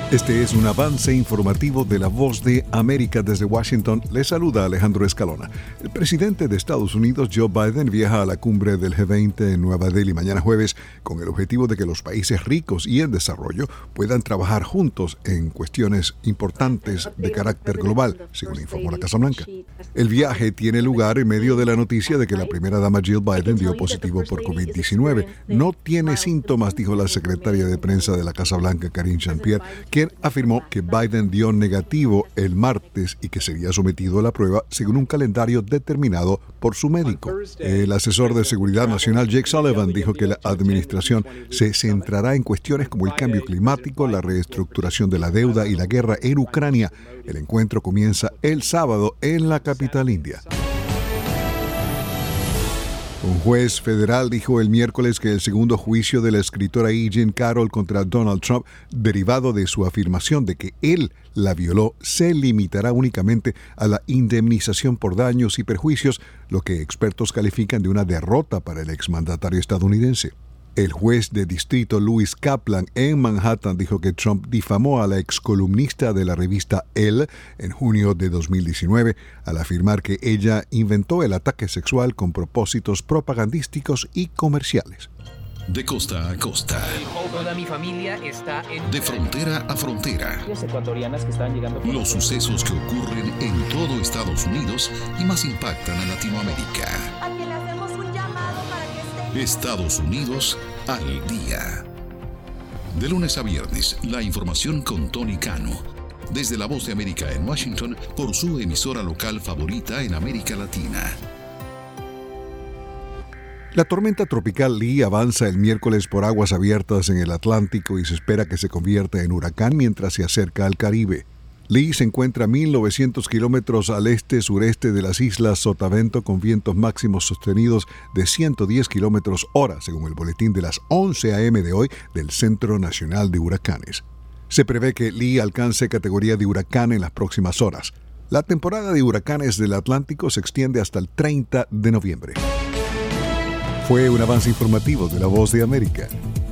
Este es un avance informativo de La Voz de América. Desde Washington les saluda Alejandro Escalona. El presidente de Estados Unidos, Joe Biden, viaja a la cumbre del G20 en Nueva Delhi mañana jueves con el objetivo de que los países ricos y en desarrollo puedan trabajar juntos en cuestiones importantes de carácter global, según informó la Casa Blanca. El viaje tiene lugar en medio de la noticia de que la primera dama Jill Biden dio positivo por COVID-19. No tiene síntomas, dijo la secretaria de prensa de la Casa Blanca, Karine Jean-Pierre, quien afirmó que Biden dio negativo el martes y que sería sometido a la prueba según un calendario determinado por su médico. El asesor de Seguridad Nacional, Jake Sullivan, dijo que la administración se centrará en cuestiones como el cambio climático, la reestructuración de la deuda y la guerra en Ucrania. El encuentro comienza el sábado en la capital india. Un juez federal dijo el miércoles que el segundo juicio de la escritora E. Jean Carroll contra Donald Trump, derivado de su afirmación de que él la violó, se limitará únicamente a la indemnización por daños y perjuicios, lo que expertos califican de una derrota para el exmandatario estadounidense. El juez de distrito Louis Kaplan en Manhattan dijo que Trump difamó a la excolumnista de la revista Elle en junio de 2019 al afirmar que ella inventó el ataque sexual con propósitos propagandísticos y comerciales. De costa a costa. Toda mi familia está en... De frontera a frontera. Ecuatorianas que están llegando... Los sucesos que ocurren en todo Estados Unidos y más impactan a Latinoamérica. A quien le hacemos un llamado para que esté... Estados Unidos al día. De lunes a viernes, la información con Tony Cano. Desde La Voz de América en Washington, por su emisora local favorita en América Latina. La tormenta tropical Lee avanza el miércoles por aguas abiertas en el Atlántico y se espera que se convierta en huracán mientras se acerca al Caribe. Lee se encuentra a 1.900 kilómetros al este-sureste de las islas Sotavento con vientos máximos sostenidos de 110 kilómetros hora, según el boletín de las 11 a.m. de hoy del Centro Nacional de Huracanes. Se prevé que Lee alcance categoría de huracán en las próximas horas. La temporada de huracanes del Atlántico se extiende hasta el 30 de noviembre. Fue un avance informativo de La Voz de América.